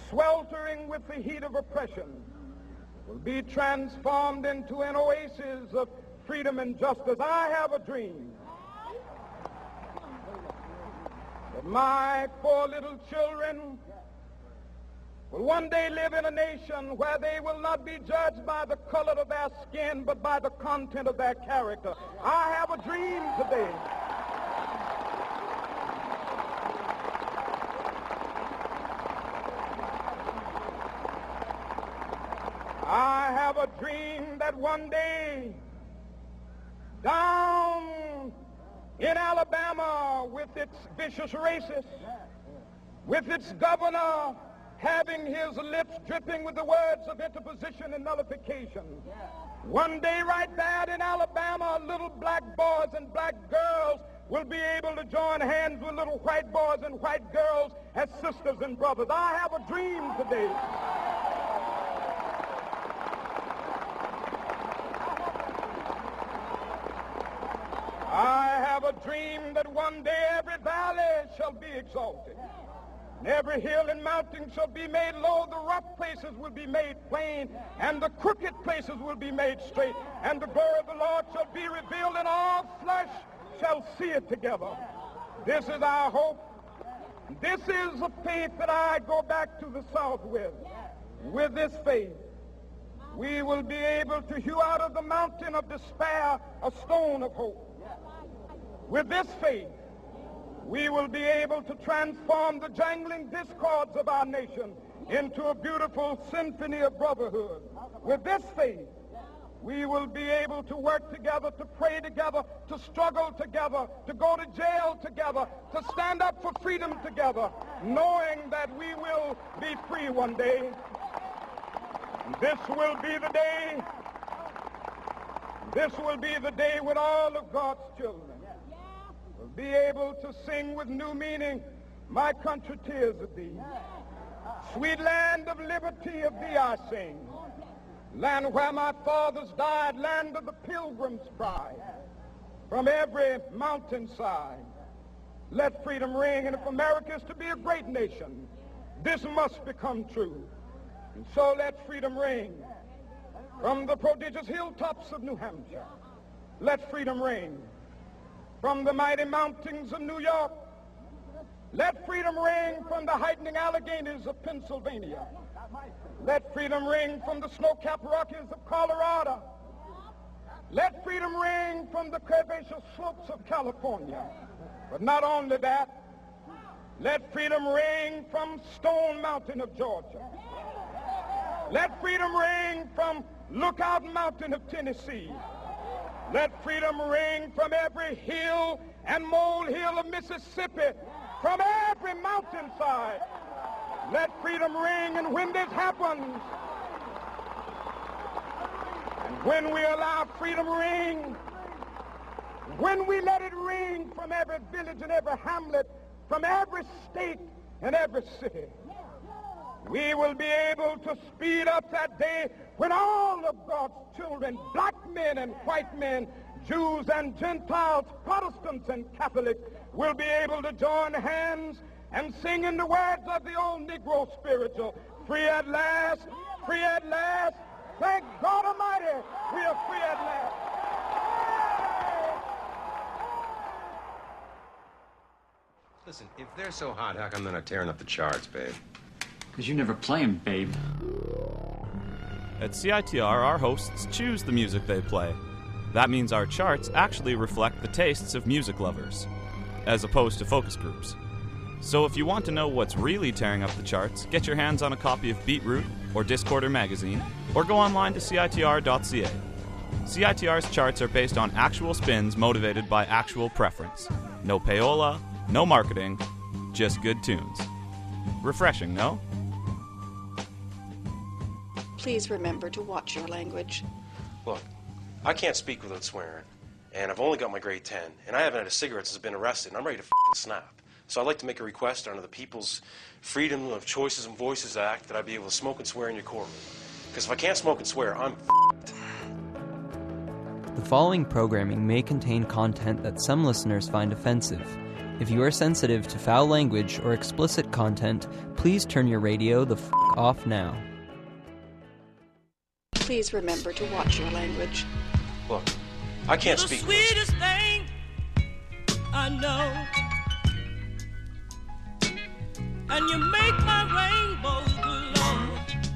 sweltering with the heat of oppression, will be transformed into an oasis of freedom and justice. I have a dream that my poor little children will one day live in a nation where they will not be judged by the color of their skin, but by the content of their character. I have a dream today. I have a dream that one day down in Alabama, with its vicious racists, with its governor having his lips dripping with the words of interposition and nullification, one day right there in Alabama, little black boys and black girls will be able to join hands with little white boys and white girls as sisters and brothers. I have a dream today. I have a dream that one day every valley shall be exalted, and every hill and mountain shall be made low. The rough places will be made plain, and the crooked places will be made straight, and the glory of the Lord shall be revealed, and all flesh shall see it together. This is our hope. This is the faith that I go back to the South with. With this faith, we will be able to hew out of the mountain of despair a stone of hope. With this faith, we will be able to transform the jangling discords of our nation into a beautiful symphony of brotherhood. With this faith, we will be able to work together, to pray together, to struggle together, to go to jail together, to stand up for freedom together, knowing that we will be free one day. This will be the day. This will be the day when all of God's children will be able to sing with new meaning, "My country, tears of thee. Sweet land of liberty, of thee I sing. Land where my fathers died, land of the pilgrim's pride. From every mountainside, let freedom ring. And if America is to be a great nation, this must become true. And so let freedom ring. From the prodigious hilltops of New Hampshire, let freedom ring. From the mighty mountains of New York, let freedom ring. From the heightening Alleghenies of Pennsylvania, let freedom ring. From the snow-capped Rockies of Colorado, let freedom ring. From the curvaceous slopes of California. But not only that, let freedom ring from Stone Mountain of Georgia. Let freedom ring from Lookout Mountain of Tennessee. Let freedom ring from every hill and molehill of Mississippi, from every mountainside. Let freedom ring. And when this happens, and when we allow freedom ring, when we let it ring from every village and every hamlet, from every state and every city, we will be able to speed up that day when all of God's children, black men and white men, Jews and Gentiles, Protestants and Catholics, will be able to join hands and sing in the words of the old Negro spiritual, "Free at last, free at last. Thank God Almighty, we are free at last." Listen, if they're so hot, how come they're not tearing up the charts, babe? Because you never play them, babe. At CITR, our hosts choose the music they play. That means our charts actually reflect the tastes of music lovers, as opposed to focus groups. So if you want to know what's really tearing up the charts, get your hands on a copy of Beatroot or Discorder magazine, or go online to CITR.ca. CITR's charts are based on actual spins motivated by actual preference. No payola, no marketing, just good tunes. Refreshing, no? Please remember to watch your language. Look, I can't speak without swearing, and I've only got my grade 10, and I haven't had a cigarette since I've been arrested, and I'm ready to snap. So I'd like to make a request under the People's Freedom of Choices and Voices Act that I be able to smoke and swear in your courtroom. Because if I can't smoke and swear, I'm The following programming may contain content that some listeners find offensive. If you are sensitive to foul language or explicit content, please turn your radio the f*** off now. Please remember to watch your language. Look, I can't You're the speak. sweetest thing I know, and you make my rainbows glow.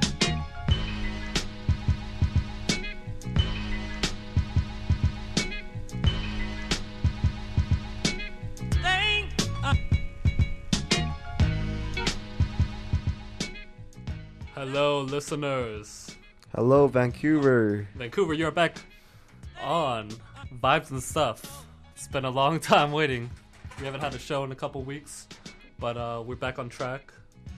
Hello, listeners. Hello, Vancouver. Vancouver, you're back on Vibes and Stuff. It's been a long time waiting. We haven't had a show in a couple weeks, but we're back on track.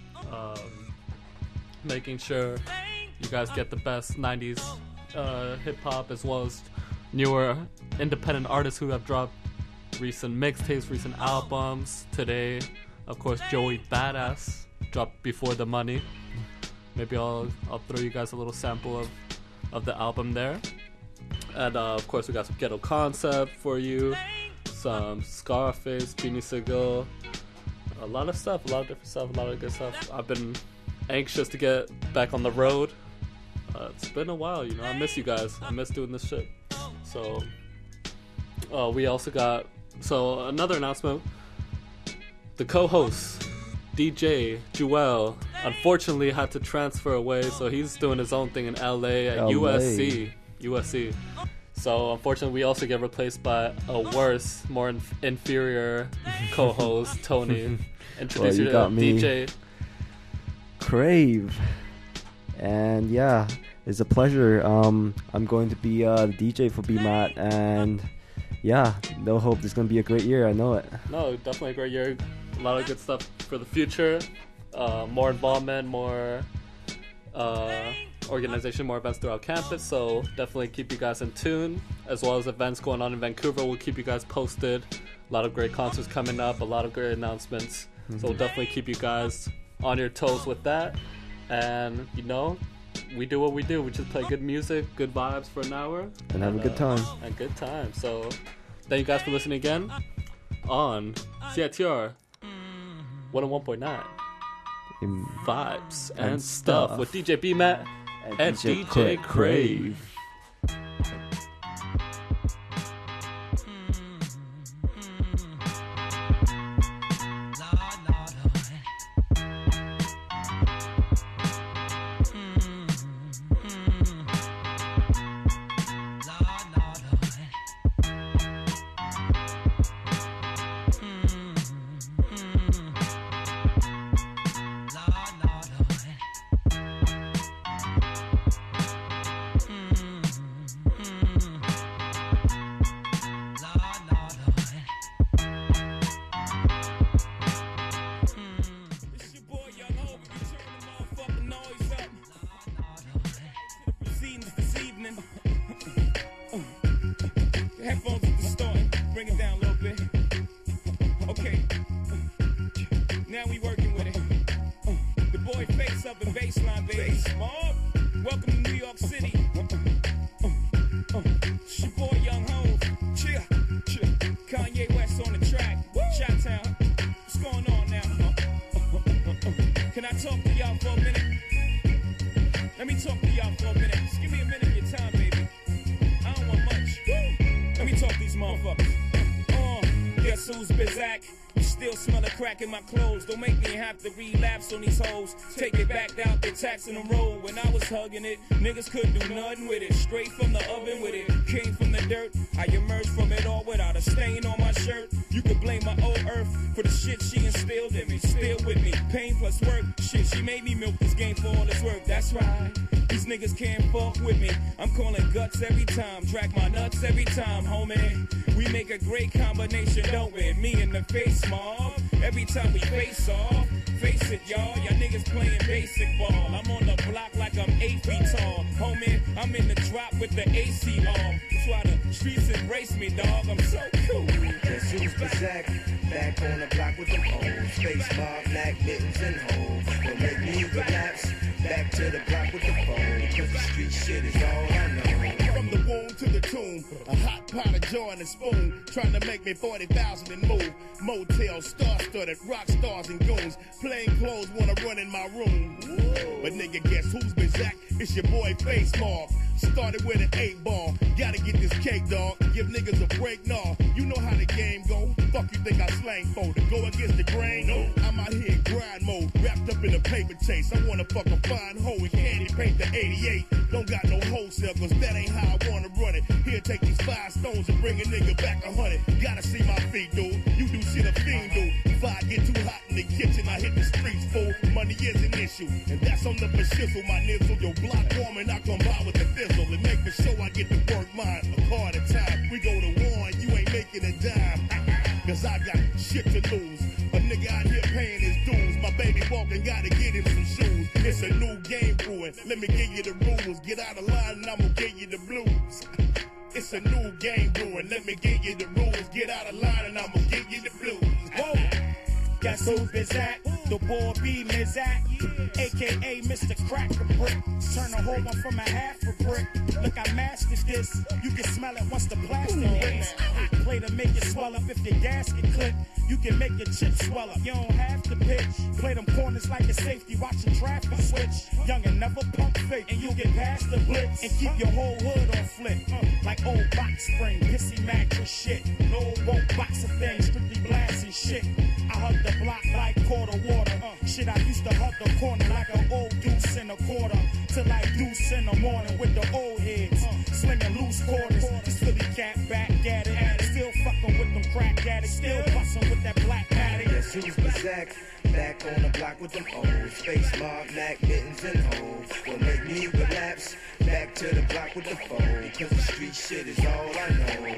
Making sure you guys get the best 90s hip-hop as well as newer independent artists who have dropped recent mixtapes, recent albums. Today, of course, Joey Badass dropped Before the Money. Maybe I'll throw you guys a little sample of the album there. And of course we got some Ghetto Concept for you, some Scarface, Beanie Sigel, a lot of stuff, a lot of different stuff, a lot of good stuff. I've been anxious to get back on the road. It's been a while, you know. I miss you guys. I miss doing this shit. So we also got another announcement. The co-host DJ Jewel unfortunately had to transfer away, so he's doing his own thing in LA at USC. So unfortunately we also get replaced by a worse, more inferior co-host, Tony. Introduce you to DJ Crave. And yeah, it's a pleasure. I'm going to be the DJ for BMAT, and yeah, they'll hope this is going to be a great year. I know it. No, definitely a great year. A lot of good stuff for the future. More involvement, more organization, more events throughout campus. So definitely keep you guys in tune, as well as events going on in Vancouver. We'll keep you guys posted. A lot of great concerts coming up, a lot of great announcements. So we'll definitely keep you guys on your toes with that. And you know, we do what we do. We just play good music, good vibes for an hour, and have a good time. And good time. So thank you guys for listening again on CITR 101.9 Vibes and Stuff with DJ B-Matt and DJ Crave. In my clothes, don't make me have to relapse on these hoes. Take it back out, the taxing the road. When I was hugging it, niggas couldn't do nothing with it. Straight from the oven with it, came from the dirt. I emerged from it all without a stain on my shirt. You could blame my old earth for the shit she instilled in me. Still with me, pain plus work. Shit, she made me milk this game for all it's worth. That's right, these niggas can't fuck with me. I'm calling guts every time, drag my nuts every time, homie. We make a great combination, don't we? Me in the face, mob. Every time we face off, face it, y'all. Y'all niggas playing basic ball. I'm on the block like I'm 8 feet tall. Homie, I'm in the drop with the AC off. That's why the streets embrace me, dog. I'm so cool. Guess who's back? Back on the block with them hoes. Face mob, black mittens and hoes. Don't make me relapse. Back to the block with the phone. Cause the street shit is all I know. From the womb to the tomb, a hot pot of jaw and a spoon, trying to make me 40,000 and move. Motel, star-studded, rock stars and goons. Plain clothes wanna run in my room. But nigga, guess who's been Zach? It's your boy Face Mob. Started with an 8-ball. Gotta get this cake, dog. Give niggas a break, nah. You know how the game go. Fuck you think I slang for? To go against the grain? No. I'm out here in grind mode, wrapped up in a paper chase. I wanna fuck a fine hoe and candy paint the 88. Don't got no wholesale, cause that ain't how I wanna run it. Here, take these 5 stones and bring a nigga back 100. Gotta see my feet, dude. You do shit a fiend do. If I get too hot in the kitchen, I hit the streets, fool. Money is an issue, and that's on the shizzle. My nizzle, your block warm and I come by with the fizzle. And make for sure I get to work mine. A car at a time. We go to war and you ain't making a dime. Cause I got shit to lose. A nigga out here paying his dues. My baby walking, gotta get him some shoes. It's a new game brewing. Let me give you the rules. Get out of line and I'm gonna give you the blues. It's a new game brewing. Let me give you the rules. Get out of line and I'm gonna give you the blues. Whoa. Guess who is that? The boy B Mizak, a.k.a. Mr. Cracker Brick. Turn a whole one from a half a brick. Look, I mastered this. You can smell it once the plastic hits. Hot play to make it swell up if the gasket clip. You can make your chips swell up. You don't have to pitch. Play them corners like a safety, watching traffic switch. Young and never pump fake, and you get past the blitz. And keep your whole hood on flip. Like old box spring, pissy mattress shit. No won't box a thing, strictly blasting shit. I hug the block like quarter water. Shit, I used to hug the corner like an old deuce in a quarter. Till like deuce in the morning with the old heads. Slinging loose quarters. This Philly cat back at it. Still fucking with them crack addicts. Still busting with that black paddock. Guess who's Zach? Back on the block with them O's. Face Mob, Mac, mittens, and hoes. What make me relapse? Back to the block with the foe. Cause the street shit is all I know.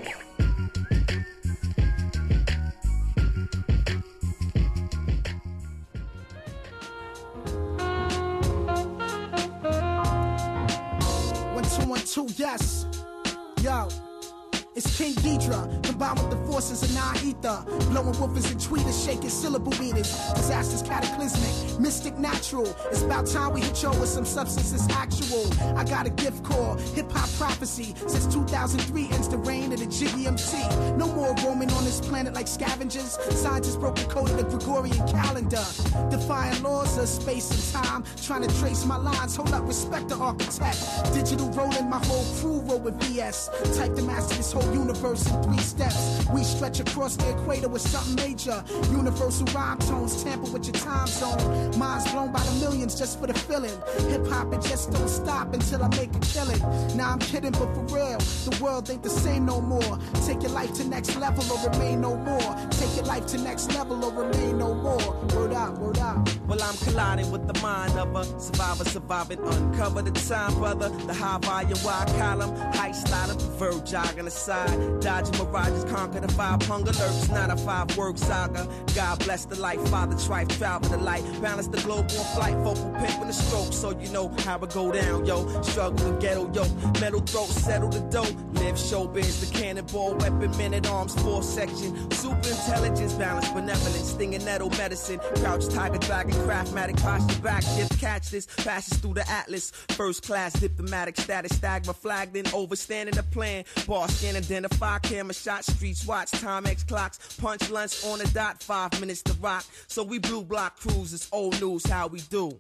Two, yes, yo, it's King Ghidra, combined with the forces of non-ether, blowing woofers and tweeters, shaking syllable meters, disasters cataclysmic, mystic natural, it's about time we hit y'all with some substances actual. I got a gift called hip-hop prophecy, since 2003 ends the reign of the Jiggy MC. No more roaming on this planet like scavengers, scientists broke the code of the Gregorian calendar, defying laws of space and time, trying to trace my lines, hold up, respect the architect, digital rolling, my whole crew roll with VS, type to master this whole universe in 3 steps. We stretch across the equator with something major. Universal rhyme tones tamper with your time zone. Minds blown by the millions just for the feeling. Hip hop, it just don't stop until I make a killing. Nah, I'm kidding, but for real, the world ain't the same no more. Take your life to next level or remain no more. Take your life to next level or remain no more. Word out, word out. Well, I'm colliding with the mind of a survivor, surviving, uncover the time, brother. The high volume, wide column, height sliding, verb jogging aside. Dodging mirages, conquer the 5 hunger lurks, not a 5-word saga. God bless the life, Father Trife, travel the light, balance the globe on flight, vocal pimping the stroke, so you know how it go down, yo. Struggle with ghetto, yo. Metal throat, settle the dough. Live showbiz, the cannonball, weapon, men at arms, 4 section. Super intelligence, balance, benevolence, stinging nettle medicine. Crouch, tiger, dragon, craftmatic, posture back, shift, catch this, passes through the atlas. First class, diplomatic status, stagma flagged in, overstanding the plan. Bar scan, identify, camera shot, streets watch, time X clocks, punch lunch on the dot, 5 minutes to rock. So we blue block crews, it's old news, how we do.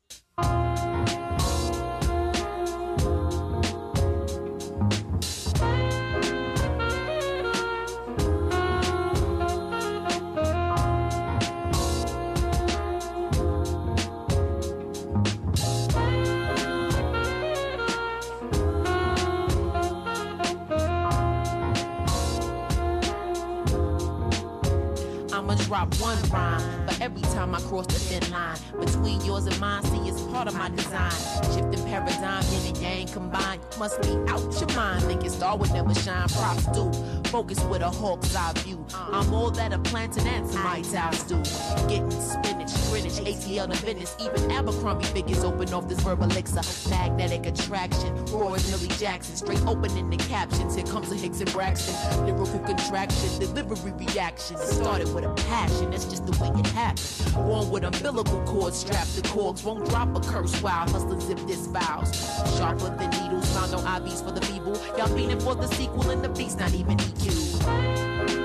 Drop one rhyme, but every time I cross the thin line between yours and mine, see it's part of my design. Shifting paradigm, yin and yang combined. Must be out your mind, thinking star would never shine. Props do, focus with a hawk's eye view. I'm all that a plantain and some White House do. Getting spinach, Greenwich, ATL to Venice. Even Abercrombie figures open off this verbal elixir. Magnetic attraction, Roy Millie Jackson. Straight opening the captions, here comes a Hicks and Braxton. Lyrical contraction, delivery reaction. It started with a passion, that's just the way it happened. One with umbilical cords strapped to cords, won't drop a curse wild. Hustlers zip this vows. Sharper than needles, found on IVs for the feeble. Y'all beating for the sequel and the beat's not even EQ.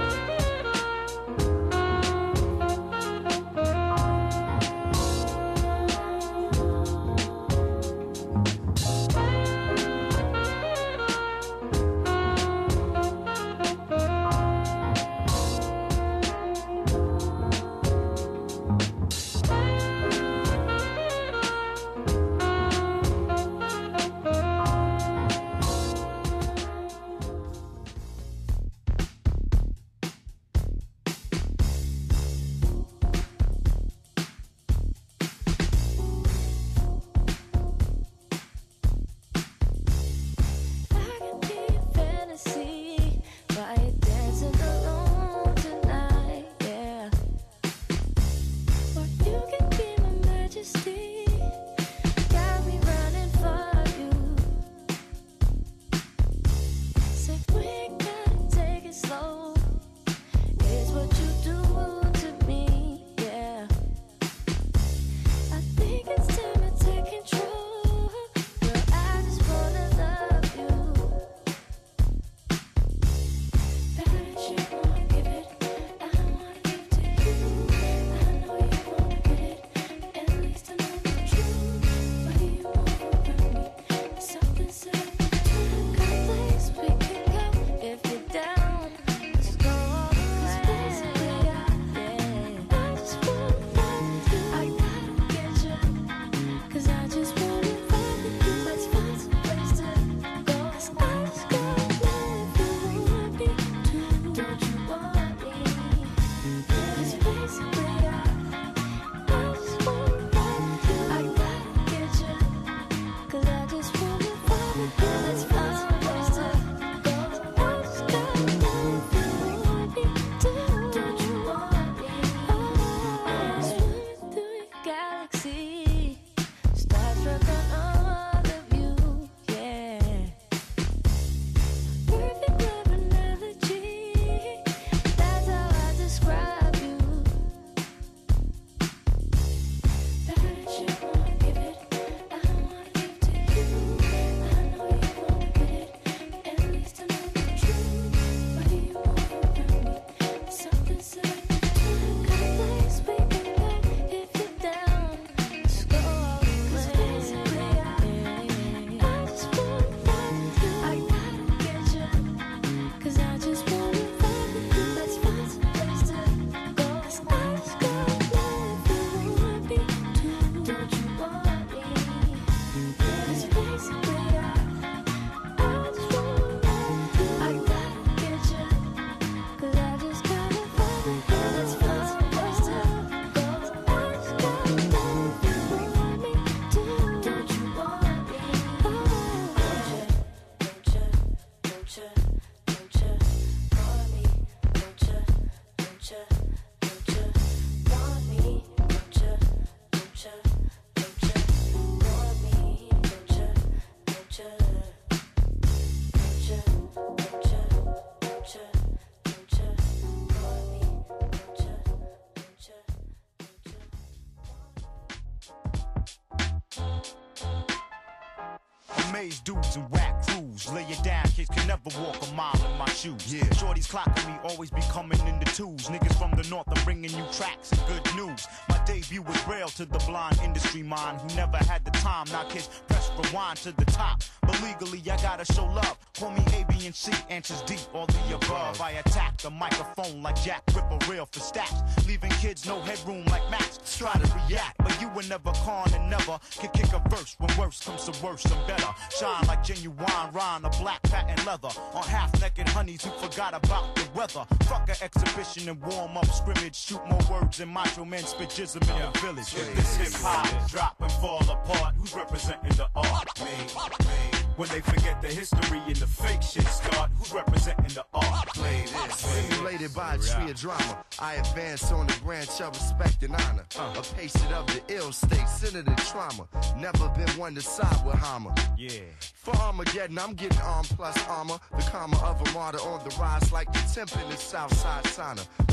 Amaze dudes and whack crews. Lay it down, kids can never walk a mile in my shoes. Yeah. Shorties clocking me, always be coming in the twos. Niggas from the north, I'm bringing you tracks and good news. My debut was braille to the blind industry mind who never had the time. Now kids press rewind to the top. But legally, I gotta show love. Call me A, B, and C, answers D, all the above. I attack the microphone like Jack Ripper, real for stats. Leaving kids no headroom like Max. Try to react, but you were never con and never can kick a verse. When worse comes to worse, I'm better. Shine like genuine rhyme, a black patent leather. On half-naked honeys who forgot about the weather. Fuck an exhibition and warm-up scrimmage. Shoot more words than macho men spit jism in the village. If this hip-hop drop and fall apart, who's representing the art? Me. When they forget the history and the fake shit start, who's representing the art? Play this. Simulated by a tree of drama, I advance on the branch of respect and honor. A patient of the ill state, centered in trauma. Never been one to side with Hammer. Yeah. For Armageddon, I'm getting arm plus armor. The karma of a martyr on the rise like the temp in the Southside sauna. The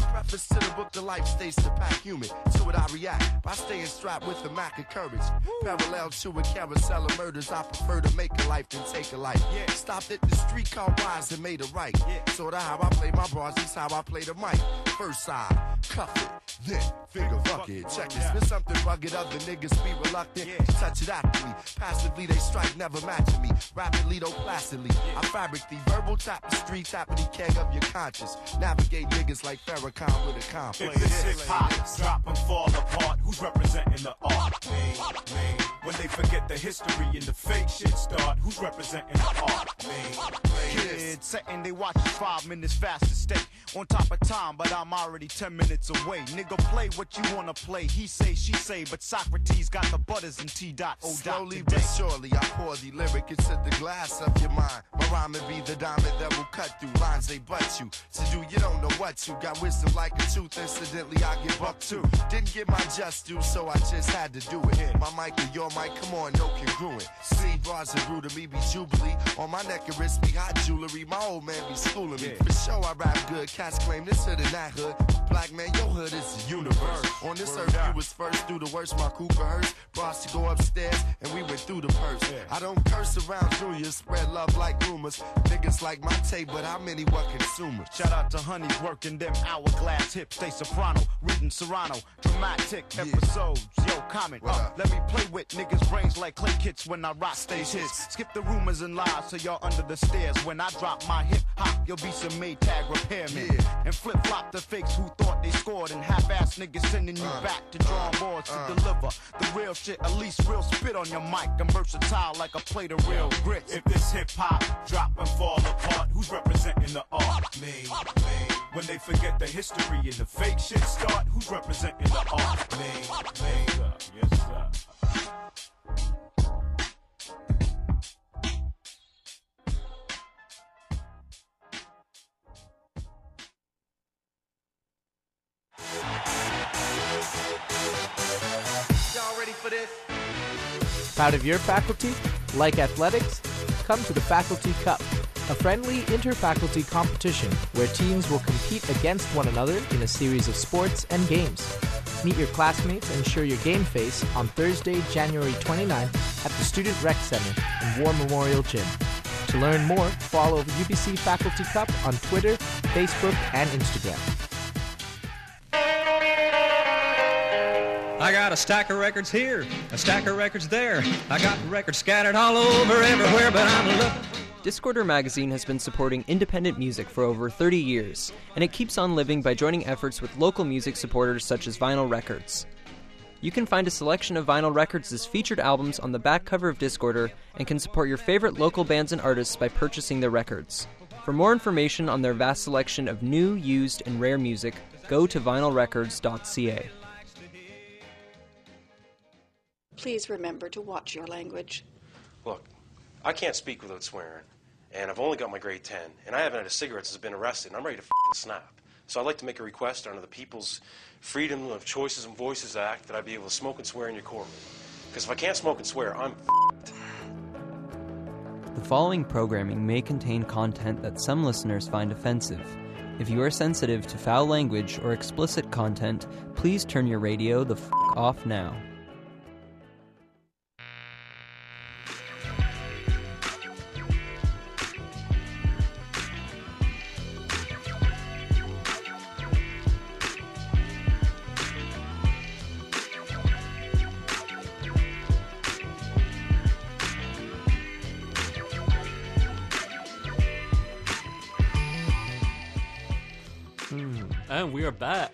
Preface to the book, the life states to pack human. To it I react by staying strapped with the Mac of courage. Parallel to a carousel of murders, I prefer to make a life than take a life. Stopped at the streetcar rise and made a right. Sorta how I play my bars, this how I play the mic. First side, cuff it, then finger fuck it. Check this, spit something rugged, other niggas be reluctant to touch it actively. Passively they strike, never matching me. Rapidly though placidly, I fabric the verbal tapestry, tapping the keg of your conscience. Navigate niggas like Farrakhan with a complex. If this hip-hop drop and fall apart, who's representing the art? Me. When they forget the history and the fake shit start, who's representing the art? Me. Kids setting they watch 5 minutes faster stay on top of time, but I'm already 10 minutes away. Nigga, play what you wanna play. He say, she say, but Socrates got the butters and T.O. Slowly but surely I pour the lyric into the glass of your mind. My rhyme will be the diamond that will cut through lines they butt you. To do you don't know what to. Got wisdom like a tooth, incidentally I get buck too. Didn't get my just due, so I just had to do it. My mic or your mic, come on, no congruent. See bars and brew to me be jubilee. On my neck and wrist be hot jewelry. My old man be schooling me. For sure I rap good, cats claim this hood and that hood. Black man, your hood is the universe. On this earth you was first through the worst. My Cooper hearse brought us to go upstairs and we went through the purse. I don't curse around juniors, spread love like rumors. Niggas like my tape, but how many were consumers? Shout out to Honeys working them hourglass hips. Stay soprano, reading Serrano. Dramatic episodes. Yo, comment. Let me play with niggas' brains like clay kits when I rock stage hits. Skip the rumors and lies so y'all under the stairs. When I drop my hip hop, you'll be some Maytag repairmen. And flip flop the fakes who thought they scored. And half-ass niggas sending you back to drawing boards to deliver the real shit. At least real spit on your mic. I'm versatile like a plate of real grits. If this hip hop drop and fall apart, who's representing the art? Me. When they forget the history and the fake shit start, who's representing the art? Me. Yes, sir. Y'all ready for this? Proud of your faculty? Like athletics? Come to the Faculty Cup, a friendly inter-faculty competition where teams will compete against one another in a series of sports and games. Meet your classmates and share your game face on Thursday, January 29th at the Student Rec Center in War Memorial Gym. To learn more, follow UBC Faculty Cup on Twitter, Facebook, and Instagram. I got a stack of records here, a stack of records there. I got records scattered all over everywhere, but I'm looking. Discorder magazine has been supporting independent music for over 30 years, and it keeps on living by joining efforts with local music supporters such as Vinyl Records. You can find a selection of Vinyl Records' featured albums on the back cover of Discorder and can support your favorite local bands and artists by purchasing their records. For more information on their vast selection of new, used, and rare music, go to vinylrecords.ca. Please remember to watch your language. Look, I can't speak without swearing, and I've only got my grade 10, and I haven't had a cigarette since I've been arrested, and I'm ready to snap. So I'd like to make a request under the People's Freedom of Choices and Voices Act that I be able to smoke and swear in your courtroom. Because if I can't smoke and swear, I'm The following programming may contain content that some listeners find offensive. If you are sensitive to foul language or explicit content, please turn your radio the off now. And we are back.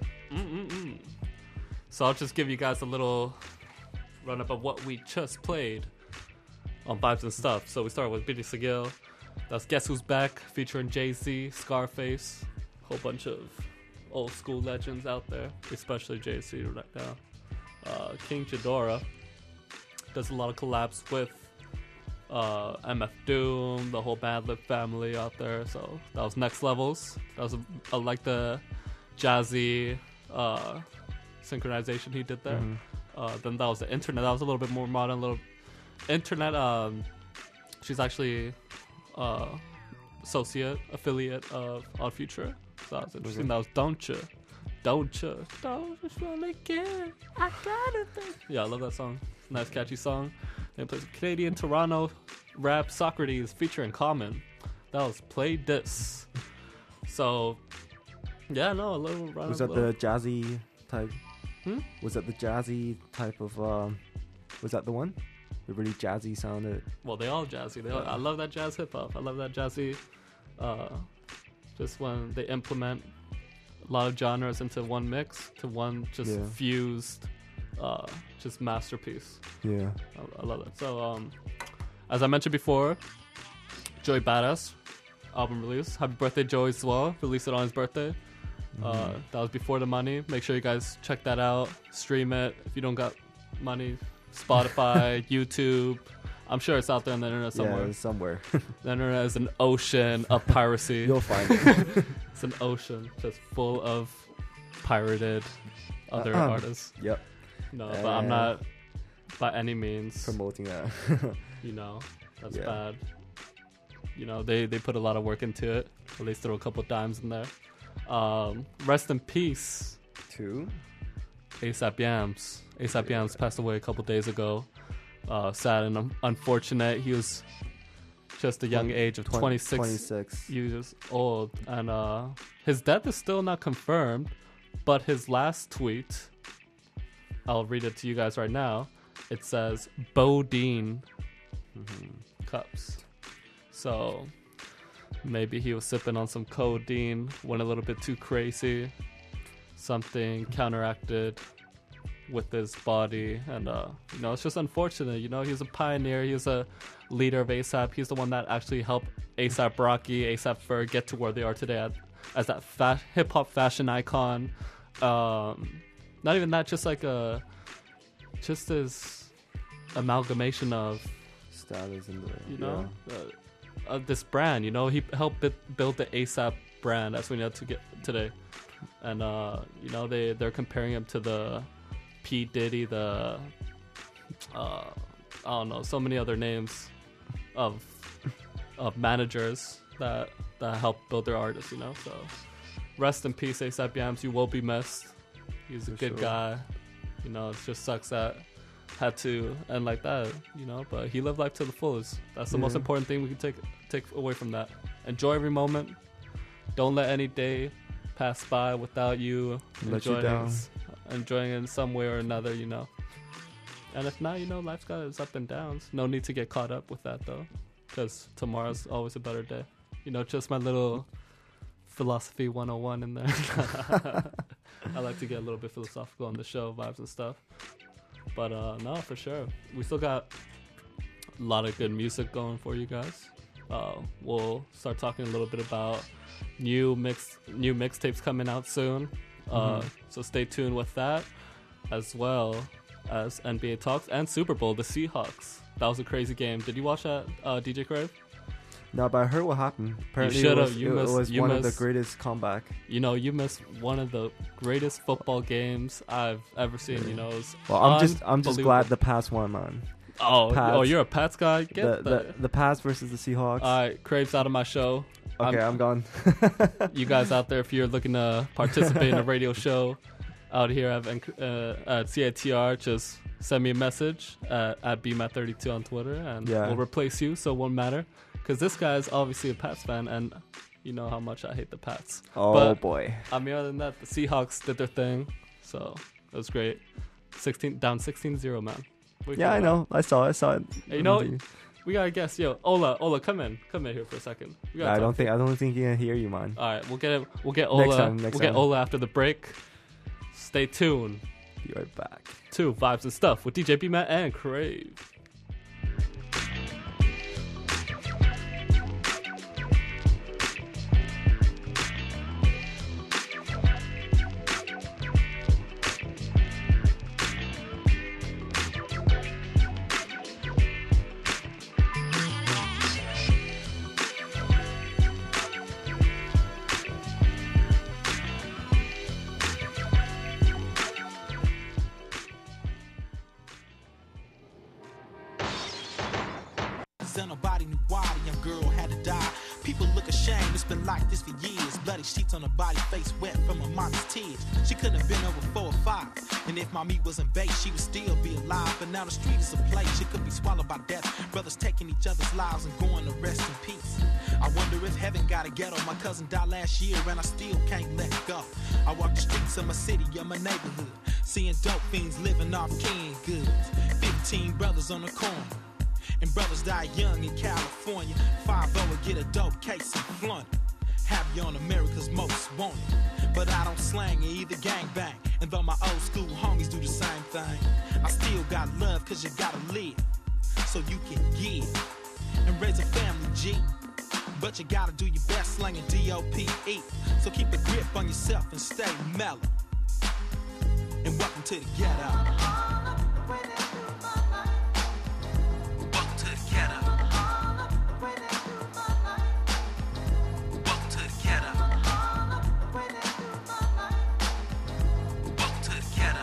So I'll just give you guys a little run-up of what we just played on Vibes and Stuff. So we started with Beanie Sigel. That's Guess Who's Back, featuring Jay-Z, Scarface, a whole bunch of old school legends out there, especially Jay-Z right now. King Ghidorah does a lot of collabs with MF Doom, the whole Madlib family out there. So that was Next Levels. That was I like the jazzy synchronization he did there. Then that was the Internet. That was a little bit more modern. Little Internet. She's actually affiliate of Odd Future. That was interesting. That was Don't You just wanna get, I gotta think. Yeah, I love that song. Nice catchy song. Then plays Canadian Toronto rap Socrates featuring Common. That was Play This. So yeah, no, a little Was that the jazzy type? Was that the jazzy type of was that the one? The really jazzy sounded. Well, they all jazzy. I love that jazz hip hop. I love that jazzy just when they implement a lot of genres into one mix to one just fused just masterpiece. Yeah. I love that. So as I mentioned before, Joey Badass album release. Happy birthday, Joey, as well. Released it on his birthday. That was Before the Money. Make sure you guys check that out. Stream it. If you don't got money, Spotify, YouTube. I'm sure it's out there on the internet somewhere. Yeah, somewhere. The internet is an ocean of piracy. You'll find it. It's an ocean just full of pirated other artists. Yep. No, but I'm not by any means promoting that. You know, that's bad. You know, they put a lot of work into it. At least throw a couple dimes in there. Rest in peace to A$AP Yams. A$AP Yams passed away a couple days ago. Sad and unfortunate. He was just a young age of 26 years old. And his death is still not confirmed. But his last tweet, I'll read it to you guys right now. It says, Bodine cups. So maybe he was sipping on some codeine, went a little bit too crazy. Something counteracted with his body. And, you know, it's just unfortunate. You know, he's a pioneer. He's a leader of A$AP. He's the one that actually helped A$AP Rocky, A$AP Ferg get to where they are today as that hip-hop fashion icon. Not even that, just like just this amalgamation of status in the, you know, this brand. You know, he helped build the A$AP brand as we know to get today. And you know, they're comparing him to the P. Diddy, the I don't know, so many other names of managers that help build their artists, you know. So rest in peace, A$AP Yams. You will be missed. He's a good guy. You know, it just sucks that had to end like that, you know, but he lived life to the fullest. That's the most important thing we can take away from that. Enjoy every moment. Don't let any day pass by without you enjoying it in some way or another, you know. And if not, you know, life's got its up and downs. No need to get caught up with that, though, because tomorrow's always a better day. You know, just my little philosophy 101 in there. I like to get a little bit philosophical on the show, vibes and stuff. But no, for sure. We still got a lot of good music going for you guys. We'll start talking a little bit about new mixtapes coming out soon. So stay tuned with that, as well as NBA talks and Super Bowl, the Seahawks. That was a crazy game. Did you watch that, DJ Crave? No, but I heard what happened. Apparently, it was one of the greatest comeback. You know, you missed one of the greatest football games I've ever seen. You know, well, I'm just glad the Pats won, man. Oh, you're a Pats guy. The Pats versus the Seahawks. All right, Crave's out of my show. Okay, I'm gone. You guys out there, if you're looking to participate in a radio show out here at CITR, just send me a message at BMAT32 on Twitter, and we'll replace you, so it won't matter. Because this guy's obviously a Pats fan, and you know how much I hate the Pats. Oh, boy. I mean, other than that, the Seahawks did their thing, so it was great. Down 16-0, man. Yeah, I know. I saw it. Hey, you know, we gotta guess. Yo, Ola, come in here for a second. I don't think he can hear you, man. All right, we'll get Ola. We'll get Ola after the break. Stay tuned. Be right back. To Vibes and Stuff with DJ B-Matt and Crave. and nobody knew why the young girl had to die. People look ashamed, it's been like this for years. Bloody sheets on her body, face wet from her mama's tears. She couldn't have been over 4 or 5. And if mommy wasn't baked, she would still be alive. But now the street is a place, she could be swallowed by death. Brothers taking each other's lives and going to rest in peace. I wonder if heaven got a ghetto. My cousin died last year and I still can't let go. I walk the streets of my city, of my neighborhood, seeing dope fiends living off canned goods. 15 brothers on the corner, and brothers die young in California. 5-0 would get a dope case and flaunt it. Have you on America's Most Wanted. But I don't slang or either gangbang. And though my old school homies do the same thing, I still got love cause you gotta live so you can give and raise a family, G. But you gotta do your best slanging D-O-P-E. So keep a grip on yourself and stay mellow. And welcome to the ghetto. Welcome to the ghetto. Welcome to the ghetto. Welcome to the ghetto.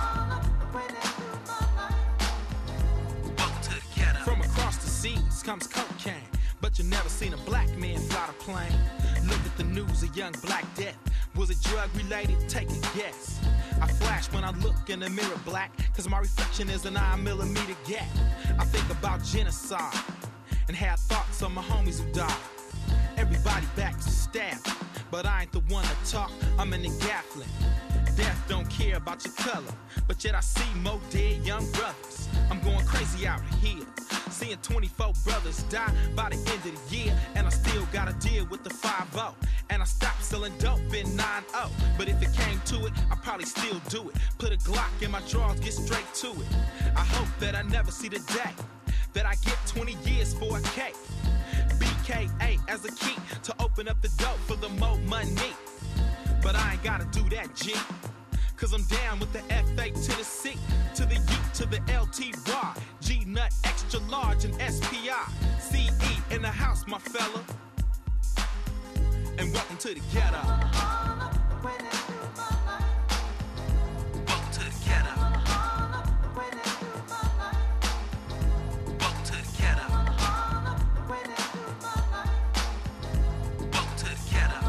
Welcome to the ghetto. From across the seas comes cocaine, but you never seen a black man fly the plane. Look at the news, a young black death. Was it drug related? Take a guess. I flash when I look in the mirror black, cause my reflection is a 9mm gap. I think about genocide and have thoughts on my homies who died. Everybody back to staff, but I ain't the one to talk, I'm in the gaffling. Death don't care about your color, but yet I see more dead young brothers. I'm going crazy out here, seeing 24 brothers die by the end of the year, and I still gotta deal with the 5-0. And I stopped selling dope in 9-0. But if it came to it, I'd probably still do it. Put a Glock in my drawers, get straight to it. I hope that I never see the day that I get 20 years for a cake. BKA as a key to open up the door for the more money. But I ain't gotta do that, G. Cause I'm down with the F-A to the C, to the U, to the L-T-Y, G-Nut, extra large, and S-P-I, C-E in the house, my fella. And welcome to the ghetto. Welcome to the ghetto. Welcome to the ghetto. Welcome to the ghetto.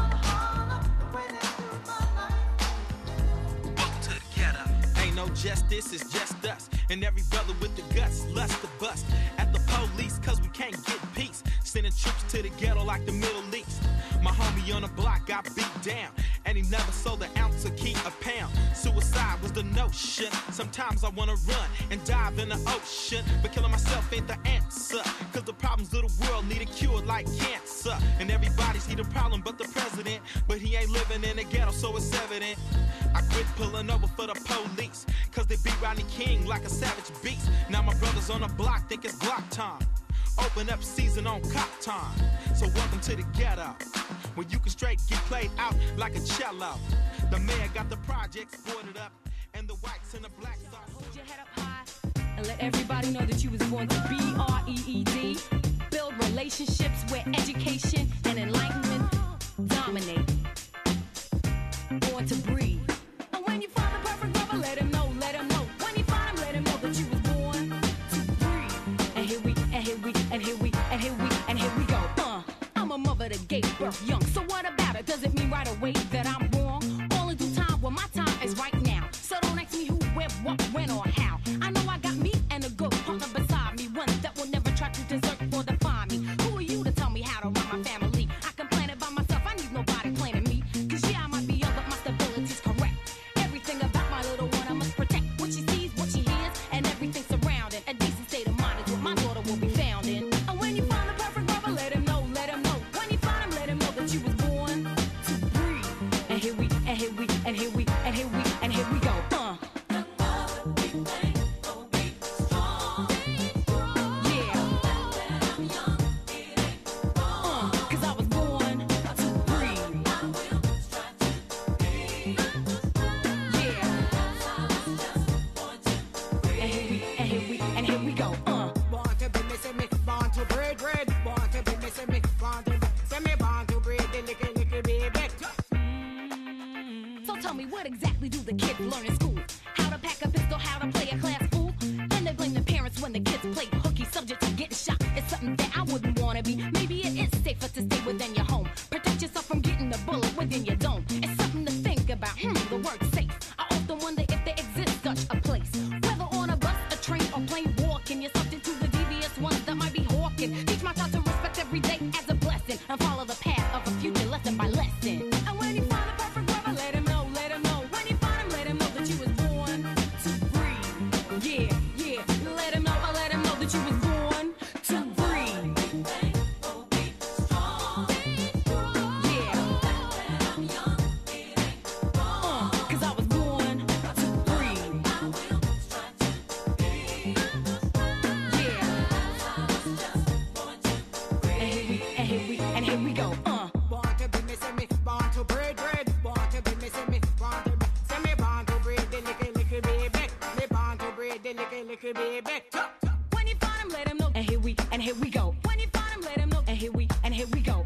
Welcome to the ghetto. Ain't no justice, it's just us. And every brother with the guts, lust to bust at the police, cause we can't get peace. Sending troops to the ghetto like the Middle East. My homie on the block got beat down, and he never sold an ounce or keep a pound. Suicide was the notion. Sometimes I wanna run and dive in the ocean, but killing myself ain't the answer. Cause the problems of the world need a cure like cancer. And everybody see the problem but the president. But he ain't living in the ghetto, so it's evident. I quit pulling over for the police, cause they beat Rodney King like a savage beast. Now my brothers on the block think it's block time. Open up season on cop time. So welcome to the ghetto, where you can straight get played out like a cello. The mayor got the projects boarded up, and the whites and the blacks are. Hold your head up high and let everybody know that you was born to B-R-E-E-D. Build relationships where education and enlightenment dominate. Born to breathe. And when you find the perfect lover, let him know, let him know. When you find him, let him know that you was born to breathe. And here we, and here we, and here we, and here we, and here we go. I'm a mother that gave birth young. So what about it? Does it mean right away that I'm wrong? All in due time, well my time is right now. So don't ask me who, where, what, when, or how. I know I got me and a good partner beside me, one that will never try to desert or define me. Who are you to tell me how to run my family? I can plan it by myself, I need nobody planning me. Cause yeah, I might be young, but my stability's correct. Everything about my little one I must protect. What she sees, what she hears, and everything surrounding. A decent state of mind is what my daughter will be found in. And when you find the perfect lover, let him know, let him know. When you find him, let him know that you was born to breathe. And here we, and here we, and here we, and here we, and here we go. Tell me, what exactly do the kids learn in school? How to pack a pistol, how to play a class fool? Then they blame the parents when the kids play hooky, subject to getting shot. It's something that that you was born to breathe. Yeah. 'Cause I was born to breathe. Yeah. And here we go. Born to be me, say me, born to breed, born to be me, say me, born to be, say me, born to breed, the licky baby, me born to breed, the licky baby. When you find him, let him know. And here we go. When you find him, let him know. And here we go.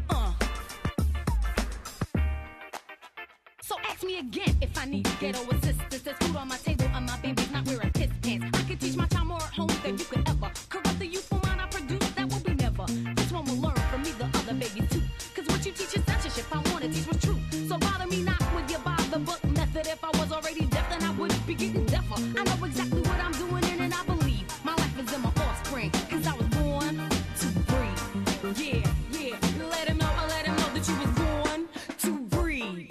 So ask me again if I need ghetto assistance. There's food on my table and my baby's not wearing piss pants. I could teach my child more at home than you could ever. Corrupt the youthful mind I produce, that will be never. This one will learn from me, the other babies too. 'Cause what you teach is censorship, I wanna teach what's true. So bother me not with your by the book method. If I was already deaf, then I wouldn't be getting deafer. I know exactly what I'm doing and I believe my life is in my offspring. 'Cause I was born to breathe. Yeah. Let him know that you was born to breathe.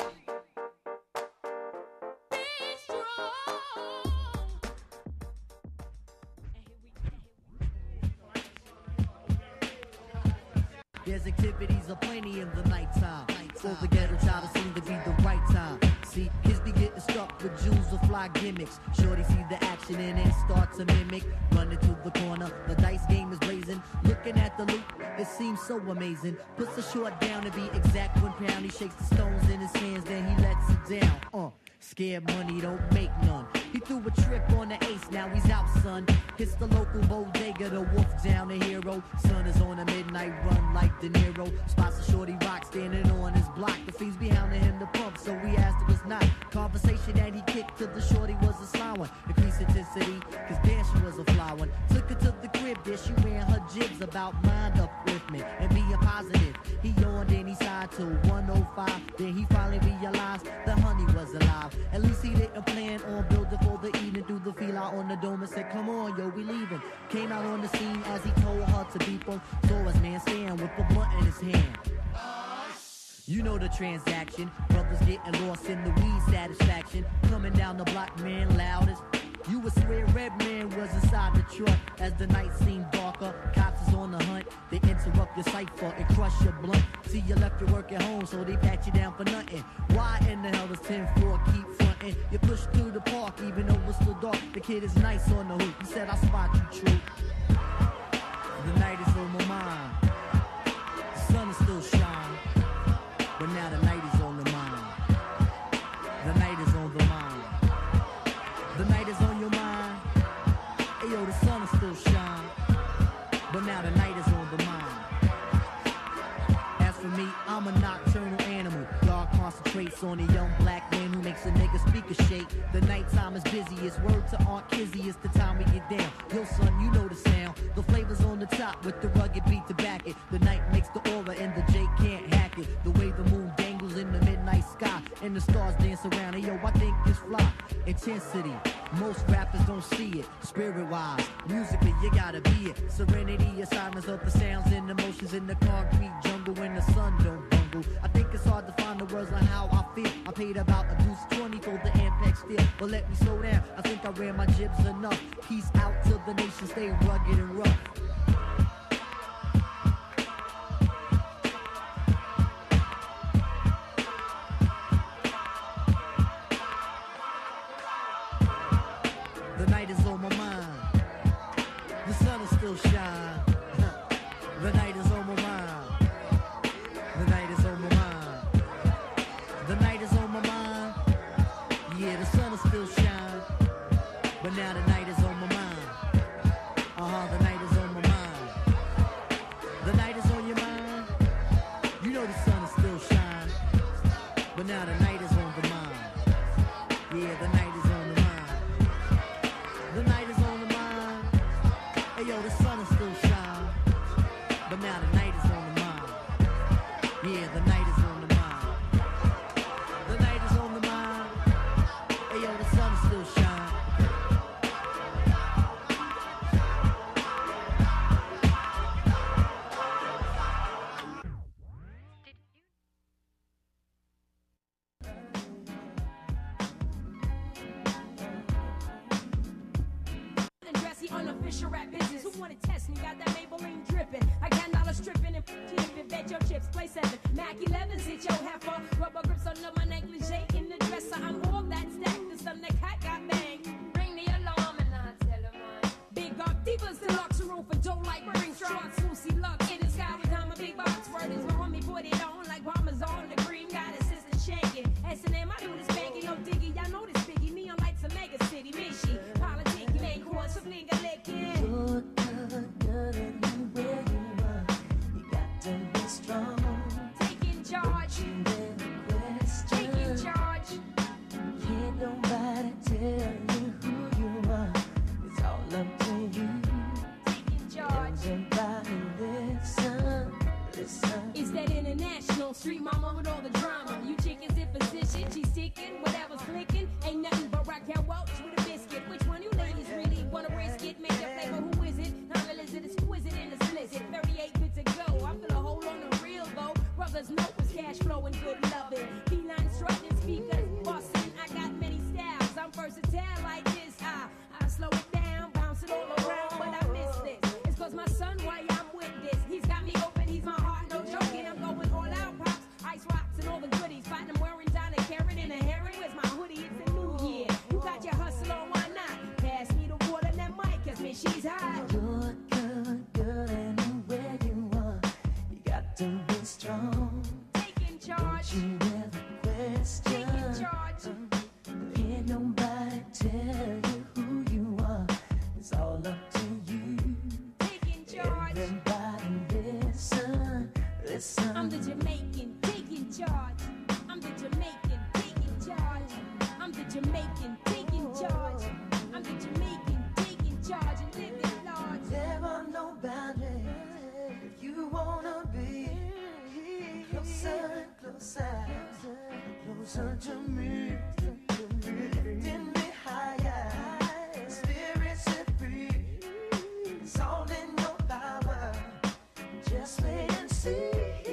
There's activities aplenty in the nighttime. For the ghetto child, it seems to be the right time. See, kids be getting stuck with jewels or fly gimmicks. Shorty see the action and then start to mimic. Running to the corner, the dice game is blazing. Looking at the loot, it seems so amazing. Puts the short down to be exact. One pound, he shakes the stones in his hands, then he lets it down. Scared money don't make none. He threw a trick on the ace, now he's out, son. Hits the local bodega, the wolf down the hero. Sun is on a midnight run like De Niro. Spots a shorty rock standing on his block. The fiends be hounding him to pump, so we asked him was not. Conversation that he kicked to the shorty was a sly one. Increased intensity, cause damn she was a fly one. Took her to the crib, there she ran her jibs about mind upliftment and being positive. He yawned and he sighed to 105. Then he finally realized the honey was alive. At least he didn't plan on building for the evening. Threw the feel out on the dome and said, come on, yo, we leaving. Came out on the scene as he told her to beep him. Saw his man stand with a blunt in his hand. You know the transaction. Brothers getting lost in the weed satisfaction. Coming down the block, man, loudest. You would swear Red Man was inside the truck. As the night seemed darker, cops is on the hunt. They interrupt your cipher and crush your blunt. See, you left your work at home, so they pat you down for nothing. Why in the hell does 10-4 keep fronting? You push through the park, even though it's still dark. The kid is nice on the hoop. He said, I spot you, true. The night is on my mind. The sun is still shining, but now the night is on the mind. The night is on the mind. The night is on your mind. Hey yo, the sun is still shining, but now the night is on the mind. As for me, I'm a nocturnal animal. God concentrates on a young black man who makes a nigga speaker shake. The nighttime is busy, it's word to Aunt Kizzy, it's the time we get down. Yo son, you know the sound. The flavor's on the top with the rugged beat to back it. The night makes the aura and the J can't hack it. The way the moon dangles in the midnight sky and the stars dance around. Hey yo, I think it's fly. Intensity, most rappers don't see it. Spirit-wise, musically, you gotta be it. Serenity, a silence of the sounds and emotions in the concrete jungle when the sun don't bungle. I think it's hard to find the words on how I feel. I paid about a deuce 20 for the Ampex steel, but let me slow down. I think I ran my jibs enough. Peace out to the nation, stay rugged and rough. The night is on my mind. The sun is still shine. The night is on my mind. The night is on my mind. The night is on my mind. Yeah, the sun is still shine, but now the night is on my mind. The night is on my mind. The night is on your mind. You know the sun is still shine, but now the night is on the mind. Yeah, the night is on the mind. The night is on the mind. Hey yo, the sun is still shine, but now the night is on the mind. Yeah, the night is on the mind. The night is on the mind. Hey yo, the sun is still shine. Unofficial rap business. Who wanna test me, got that Maybelline dripping. I got $10 stripping and chipping. Bet your chips, play 7. Mac 11s hit your heifer. Rubber grips under my negligee in the dresser. I'm all that stacked. The son that cat got banged. Ring the alarm and I tell him why. Big up divas deluxe room for Joe like ring strong. Susie luck in the sky with time a big box. Word is my homie put it on like Parmesan. The cream got his sister shaking. S&M, I do this banking. No diggy, y'all know this biggie. Neon lights a mega city. Mishy, politic, make course of nigga licking. You're good anywhere you are. You got to be strong. Taking charge. Taking charge. Can't nobody tell you who you are. It's all up to you. Taking charge. Everybody listen, listen. It's that international street mama with all the drama. You chickens in position, she's sticking, whatever's clicking. Ain't nothing but Raquel Welch with a biscuit. Which one you ladies really wanna risk it? Make a flavor, who is it? Not is it exquisite and explicit. 38 good to go. I feel a hole on the real though. Brothers know it's cash flow and good loving. Beeline strutting, speakers busting. I got many styles. I'm versatile like this. I slow it down, bounce it all around, but I miss this. It's cause my son, why I'm with this. He's got me open, he's my heart, no joking. I'm going all out, pops, ice rocks and all the goodies. Fighting, I'm wearing down a carrot and a herring. Where's my hoodie? It's a new year. You got your hustle on, why not? Pass me the water and that mic, cause me, she's hot. You're good anywhere you are. You got to be strong. Taking charge. Don't you ever question. Taking charge. Can't nobody tell you who you are. It's all up to you. Taking charge. Everybody listen, listen. I'm the Jamaican taking charge. I'm the Jamaican taking charge. I'm the Jamaican taking charge. I'm the Jamaican taking charge and living large. There are no boundaries if you wanna be closer and closer, closer to me. Lifting me higher, spirit set free. It's all in your power. Just wait and see.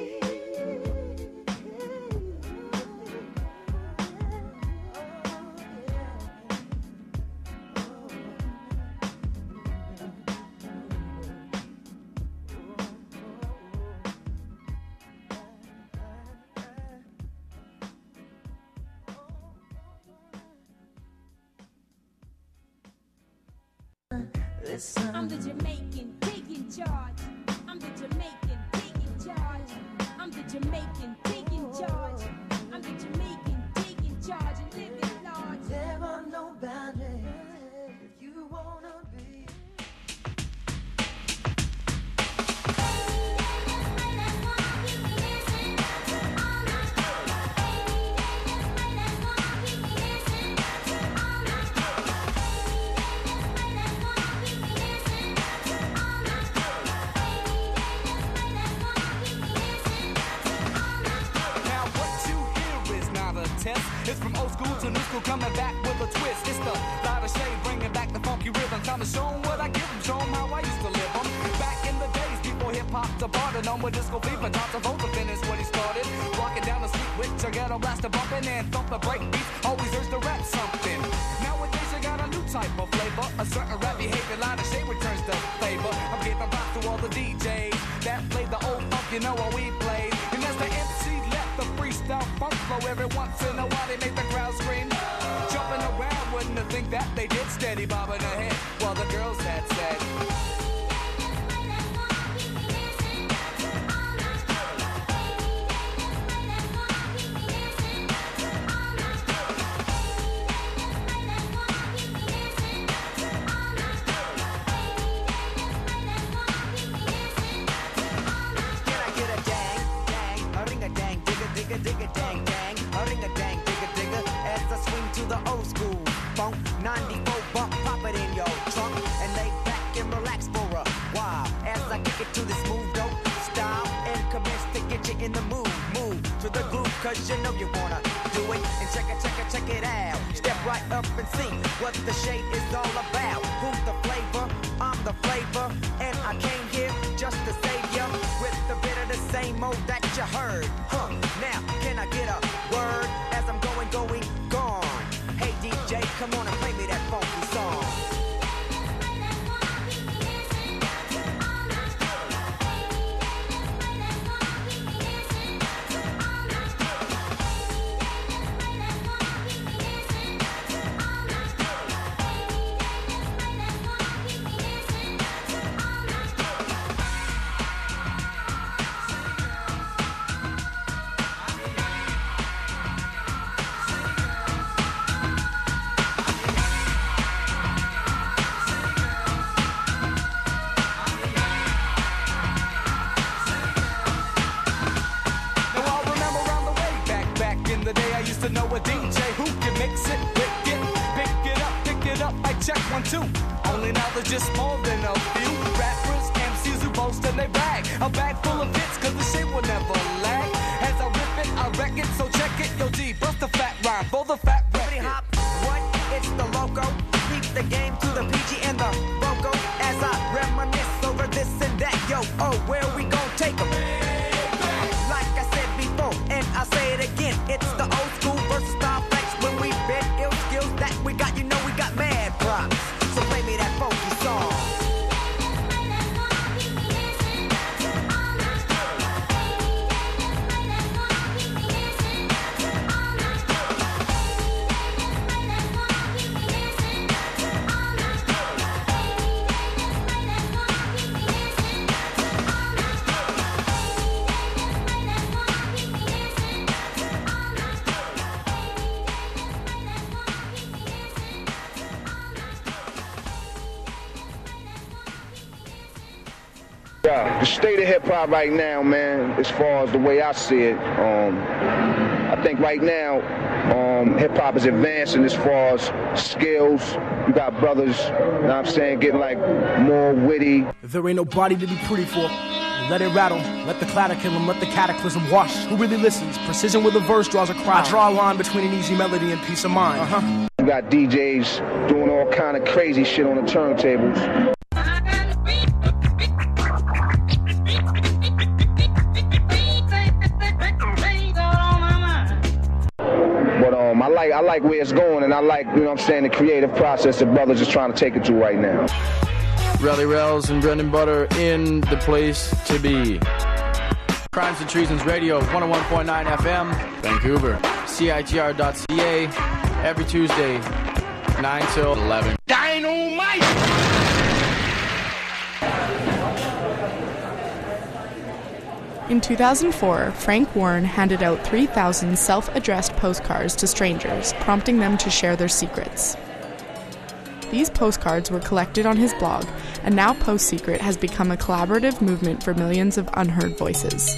Listen. I'm the Jamaican taking charge. I'm the Jamaican taking charge. I'm the Jamaican taking charge. I'm the Jamaican taking charge and living large. There are no boundaries if you wanna be. It's from old school to new school, coming back with a twist. It's the lighter shade, bringing back the funky rhythm. Time to show 'em what I give 'em, show 'em how I used to live 'em. Back in the days before hip-hop departed, on with disco fever, top of to finish what he started. Walking down the street with your ghetto blaster bumping and thumping break beats, always urge to rap something. Nowadays you got a new type of flavor, a certain rap behavior, lighter shade returns the favor. I'm giving props to all the DJs that play the old funk, you know what we played. And as the MC left the freestyle funk flow, every once in a while they make the crowd scream. Jumping around, wouldn't have think that they did, steady bobbing her head while the girls had said. Digga dang dang, a ring a dang digga digga. As I swing to the old school funk, 94 bump, pop it in your trunk and lay back and relax for a while. As I kick it to the smooth dope style and commence to get you in the mood, move to the groove 'cause you know you wanna do it and check it out. Step right up and see what the shade is all about. Who's the flavor? I'm the flavor, and I came here just to save you with the bit of the same old that you heard. Now, can I get a word as I'm going, gone? Hey DJ, come on and play me that funky song. know a DJ who can mix it, pick it up, I check 1, 2. Only now there's just more than a few rappers, MCs who boast and they brag. A bag full of hits, cause the shit will never lag. As I rip it, I wreck it, so check it. Yo, D, bust a fat rhyme for the fat record. Hop, what? It's the loco. Keep the game to the PG and the vocal. As I reminisce over this and that. Yo, oh, where we gon' take 'em? Like I said before, and I say it again. It's the old school versus style flex. When we bid ill skills that we got, you know we got mad props. So play me that funky song. The state of hip-hop right now, man, as far as the way I see it, I think right now hip-hop is advancing as far as skills. You got brothers, you know what I'm saying, getting like more witty. There ain't nobody to be pretty for. Let it rattle, let the clatter kill him, let the cataclysm wash. Who really listens? Precision with a verse draws a crowd. I draw a line between an easy melody and peace of mind. You got DJs doing all kind of crazy shit on the turntables. I like where it's going, and I like, you know what I'm saying, the creative process that brothers is trying to take it to right now. Rally Rails and Bread and Butter in the place to be. Crimes and Treasons Radio, 101.9 FM, Vancouver. CITR.ca, every Tuesday, 9 till 11. Dynamite! In 2004, Frank Warren handed out 3,000 self-addressed postcards to strangers, prompting them to share their secrets. These postcards were collected on his blog, and now Post Secret has become a collaborative movement for millions of unheard voices.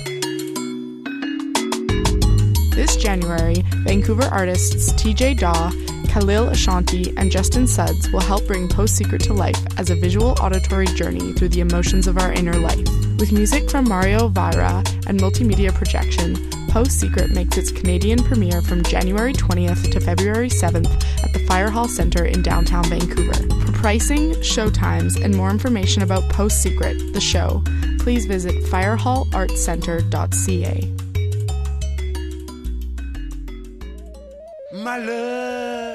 This January, Vancouver artists TJ Daw, Khalil Ashanti, and Justin Suds will help bring Post Secret to life as a visual auditory journey through the emotions of our inner life. With music from Mario Vaira and multimedia projection, Post Secret makes its Canadian premiere from January 20th to February 7th at the Fire Hall Centre in downtown Vancouver. For pricing, showtimes, and more information about Post Secret, the show, please visit firehallartscentre.ca. My love.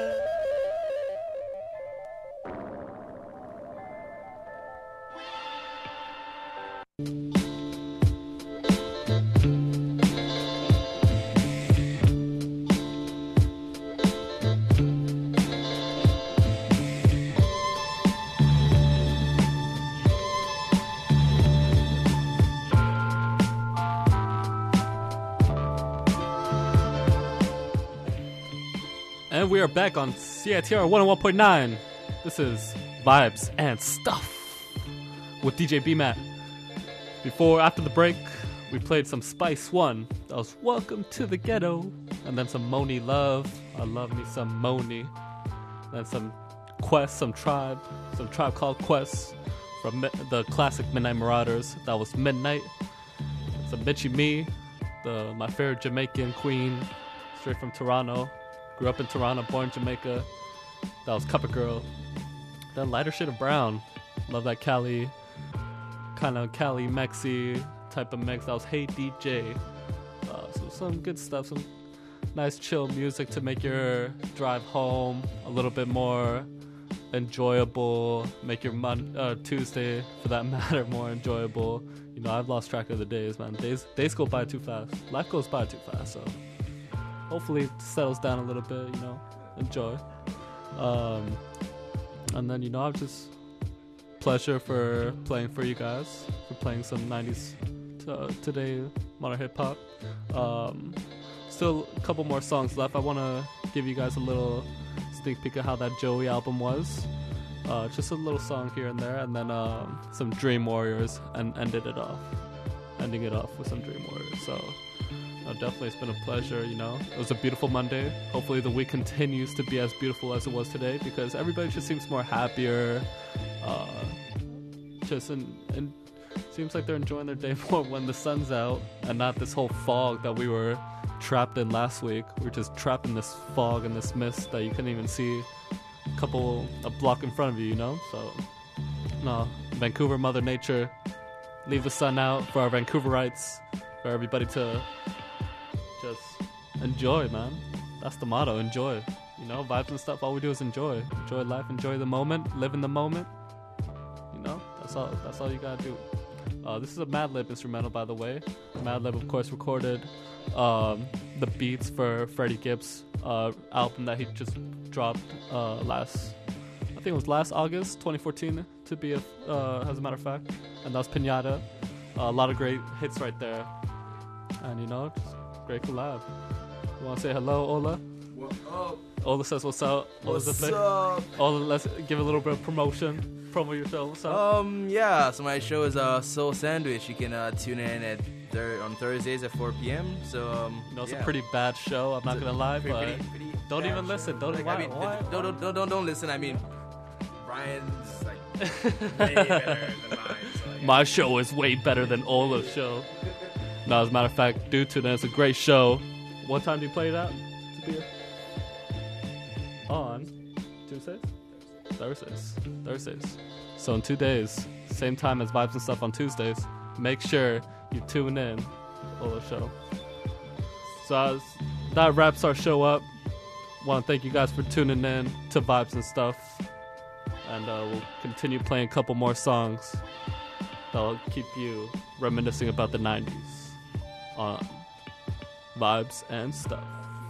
And we are back on CITR 101.9. This is Vibes and Stuff with DJ B-Matt. After the break, we played some Spice One. That was Welcome to the Ghetto. And then some Moni Love. I love me some Moni. Then some Quest, some Tribe Called Quest from the classic Midnight Marauders. That was Midnight. Some Bitchy Me, my favorite Jamaican queen, straight from Toronto. Grew up in Toronto, born in Jamaica. That was Cuppa Girl. Then Lighter Shade of Brown. Love that Cali, kind of Cali Mexi type of mix. That was Hey DJ. So some good stuff, some nice chill music to make your drive home a little bit more enjoyable. Make your Tuesday, for that matter, more enjoyable. You know, I've lost track of the days, man. Days go by too fast. Life goes by too fast, so hopefully it settles down a little bit, you know, enjoy. And then, you know, I've just pleasure for playing for you guys, for playing some 90s today modern hip hop. Still a couple more songs left. I want to give you guys a little sneak peek of how that Joey album was. Just a little song here and there, and then some Dream Warriors, and ending it off with some Dream Warriors. So Definitely, it's been a pleasure, you know. It was a beautiful Monday. Hopefully the week continues to be as beautiful as it was today, because everybody just seems more happier. And seems like they're enjoying their day more when the sun's out and not this whole fog that we were trapped in last week. We were just trapped in this fog and this mist that you couldn't even see a block in front of you, you know? So, no, Vancouver, Mother Nature, leave the sun out for our Vancouverites, for everybody to just enjoy, man. That's the motto, enjoy. You know, vibes and stuff, all we do is enjoy. Enjoy life, enjoy the moment, live in the moment. You know, that's all you gotta do. This is a Madlib instrumental, by the way. Madlib, of course, recorded the beats for Freddie Gibbs' album that he just dropped I think it was last August 2014, to be as a matter of fact. And that was Pinata. A lot of great hits right there. And, you know, just great collab. You want to say hello, Ola? What up? Ola says what's up. What's up? Ola, let's give a little bit of promotion. Promo your show. What's up? Yeah, so my show is Soul Sandwich. You can tune in on Thursdays at 4 p.m. So, you know, it's a pretty bad show, I'm not going to lie, but don't even listen. Don't listen. I mean, Brian's like way better than mine. So, my show is way better than Ola's show. No, as a matter of fact, do tune in. It's a great show. What time do you play it out? On Tuesdays? Thursdays. So in 2 days, same time as Vibes and Stuff on Tuesdays, make sure you tune in for the show. So that wraps our show up. Want to thank you guys for tuning in to Vibes and Stuff. And we'll continue playing a couple more songs that'll keep you reminiscing about the 90s on Vibes and Stuff.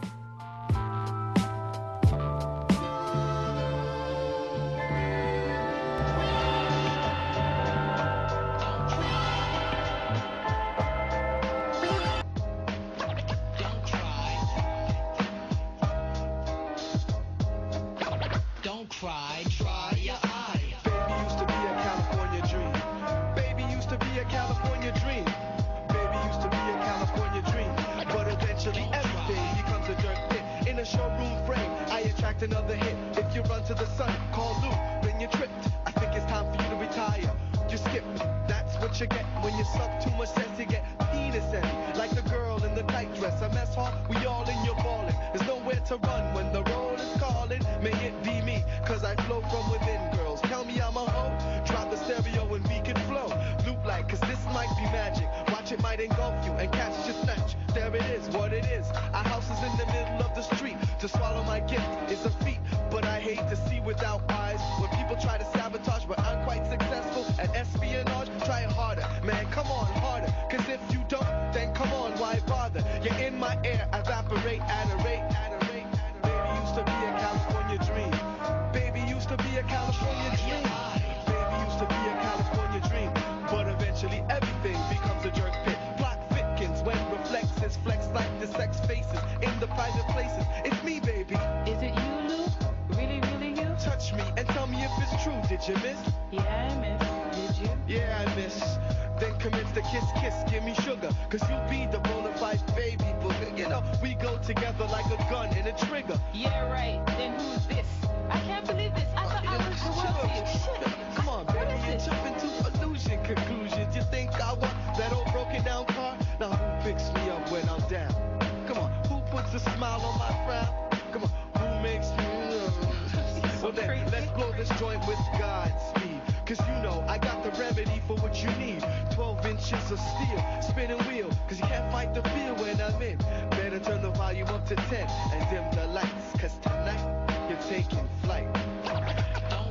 Another hit. If you run to the sun, call Luke, then you tripped. I think it's time for you to retire. You skipped. That's what you get when you suck too much sense. You get penis heavy, like the girl in the tight dress. A mess hall, we all in your ballin'. There's nowhere to run when the roll is calling. May it be me, cause I flow from within. Girls tell me I'm a hoe. Drop the stereo and we can flow. Loop like, cause this might be magic. Watch it might engulf you and catch your snatch. There it is, what it is. Our house is in the middle of the street. To swallow my gift is a feat, but I hate to see without eyes when people try to sabotage, but I'm quite successful at espionage. Try it harder, man, come on, harder. Cause if you don't, then come on, why bother? You're in my air, evaporate at a rate. Baby used to be a California dream. Baby used to be a California dream. Baby used to be a California dream. But eventually everything becomes a jerk pit. Block Fitkins when reflexes flex like the sex faces in the private places. It's me, baby. Is it you, Luke? Really, really you? Touch me and tell me if it's true. Did you miss? Yeah, I missed. Did you? Yeah, I miss. Then commence the kiss, give me sugar. Cause you'll be the bona fide baby booger. You know, we go together like a gun and a trigger. Yeah, right. Then who's this? I can't believe this. I thought I was the world. Come on, baby, you jump into illusion conclusions. You think I want that old broken down car? Now who picks me up when I'm down? Come on, who puts a smile on my frown? Come on, who makes me well then, let's blow this joint with Godspeed. Cause you know, I got the remedy for what you need. 12 inches of steel, spinning wheel. Cause you can't fight the feel when I'm in. Better turn the volume up to 10 and dim the lights. Cause tonight, you're taking flight. Don't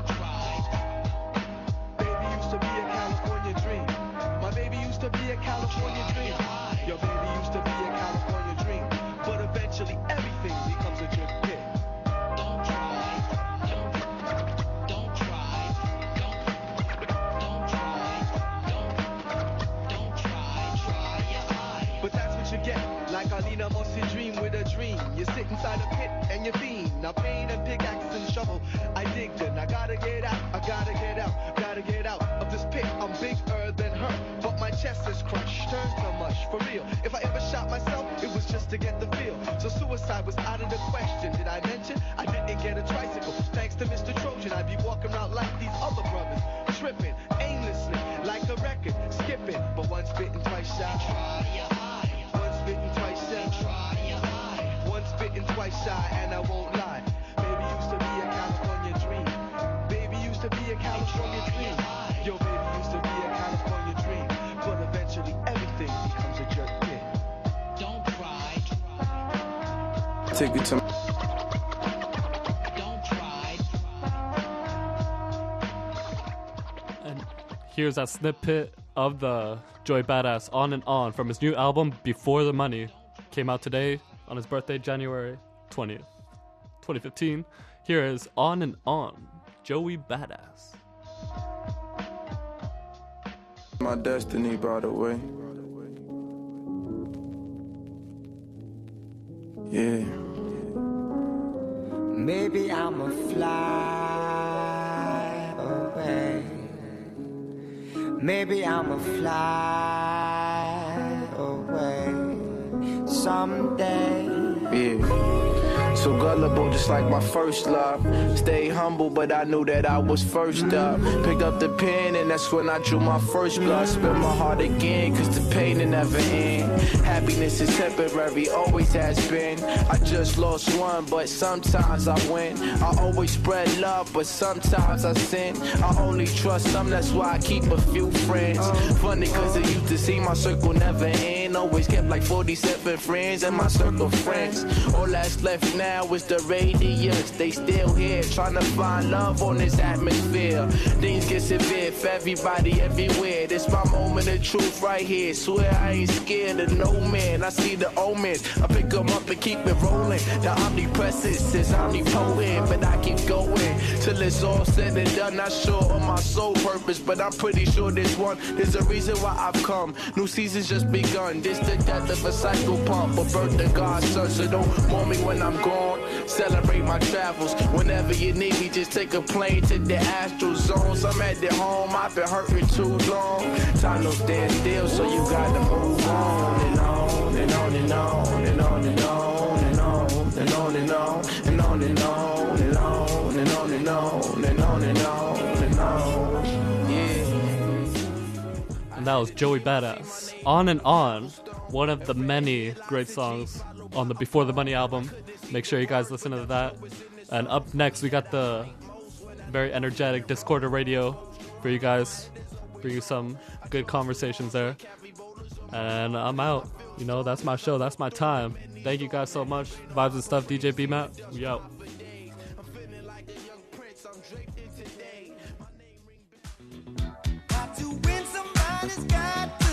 cry. Baby used to be a California dream. My baby used to be a California dream. Your baby used to be a California dream. But eventually everything becomes a jerk pit. Don't try. Don't try. Don't try. But that's what you get. Like Alina Mosi dream with a dream. You sit inside a pit and you fiend. Now pain and pickaxe and shovel. I dig then. I gotta get out. Gotta get out of this pit. I'm bigger than her, but my chest is crushed. Turn to mush shy. Once bitten, twice shy. Once bitten, twice shy, and I won't lie. Baby used to be a California dream. Baby used to be a California dream. Yo, baby used to be a California dream. But eventually everything becomes a jerk. Yeah. Don't cry. Take it to Here's that snippet of the Joey Badass On and On from his new album Before the Money. Came out today on his birthday, January 20th, 2015. Here is On and On, Joey Badass. My destiny, by the way. Yeah. Maybe I'ma fly away. Maybe I'ma fly away someday. Yeah. So gullible, just like my first love. Stay humble, but I knew that I was first up. Picked up the pen, and that's when I drew my first blood. Spit my heart again, cause the pain will never end. Happiness is temporary, always has been. I just lost one, but sometimes I win. I always spread love, but sometimes I sin. I only trust some, that's why I keep a few friends. Funny, cause I used to see my circle never end. Always kept like 47 friends in my circle of friends. All that's left now is the radius. They still here trying to find love on this atmosphere. Things get severe for everybody everywhere. This my moment of truth right here. Swear I ain't scared of no man. I see the omens, I pick them up and keep it rolling. The omnipresence is omnipotent, but I keep going till it's all said and done. Not sure of my sole purpose, but I'm pretty sure this one is the reason why I've come. New season's just begun. This the death of a cycle pump, a birth of God's son. So don't mourn me when I'm gone. Celebrate my travels. Whenever you need me, just take a plane to the astral zones. I'm at the home, I've been hurting too long. Time don't stand still, so you gotta move on and on and on and on and on and on and on and on and on and on and on and on and on and on and on and on and on. Yeah. And that was Joey Badass. On and On, one of the many great songs on the Before the Money album. Make sure you guys listen to that. And up next, we got the very energetic Discorder Radio for you guys. Bring you some good conversations there. And I'm out. You know, that's my show. That's my time. Thank you guys so much. Vibes and Stuff, DJ B-Matt. We out. Got to win, somebody's got to